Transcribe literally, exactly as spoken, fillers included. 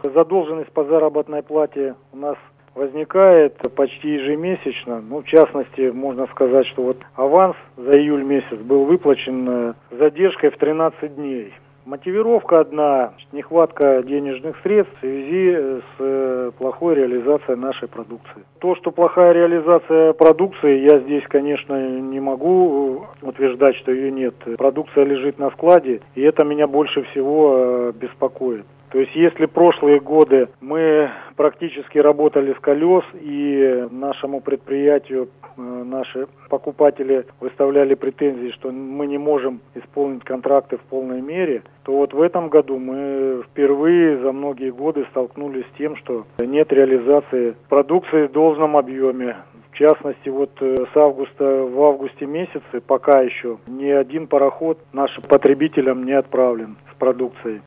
Задолженность по заработной плате у нас возникает почти ежемесячно. Ну, в частности, можно сказать, что вот аванс за июль месяц был выплачен с задержкой в тринадцать дней. Мотивировка одна – нехватка денежных средств в связи с плохой реализацией нашей продукции. То, что плохая реализация продукции, я здесь, конечно, не могу утверждать, что ее нет. Продукция лежит на складе, и это меня больше всего беспокоит. То есть, если прошлые годы мы практически работали с колес, и нашему предприятию наши покупатели выставляли претензии, что мы не можем исполнить контракты в полной мере, то вот в этом году мы впервые за многие годы столкнулись с тем, что нет реализации продукции в должном объеме. В частности, вот с августа в августе месяце пока еще ни один пароход нашим потребителям не отправлен с продукцией.